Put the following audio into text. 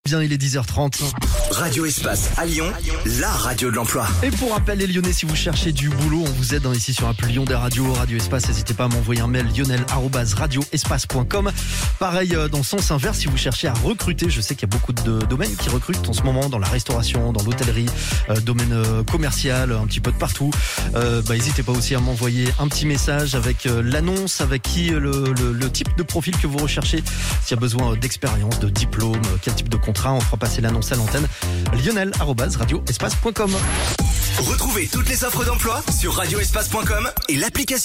Bien, il est 10h30. Radio Espace à Lyon, la radio de l'emploi. Et pour rappel, les Lyonnais, si vous cherchez du boulot, on vous aide ici sur l'appli Lyon des radios, Radio Espace. N'hésitez pas à m'envoyer un mail lionel@radioespace.com. Pareil dans le sens inverse, si vous cherchez à recruter, je sais qu'il y a beaucoup de domaines qui recrutent en ce moment, dans la restauration, dans l'hôtellerie, domaine commercial, un petit peu de partout. N'hésitez pas aussi à m'envoyer un petit message avec l'annonce, avec qui le type de profil que vous recherchez, s'il y a besoin d'expérience, de diplôme, quel type de contrat. On fera passer l'annonce à l'antenne. lionel@radioespace.com. Retrouvez toutes les offres d'emploi sur radioespace.com et l'application.